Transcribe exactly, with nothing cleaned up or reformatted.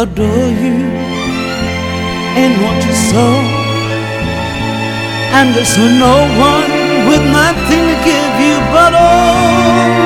adore you and want you so. I'm just a no one with nothing to give you but all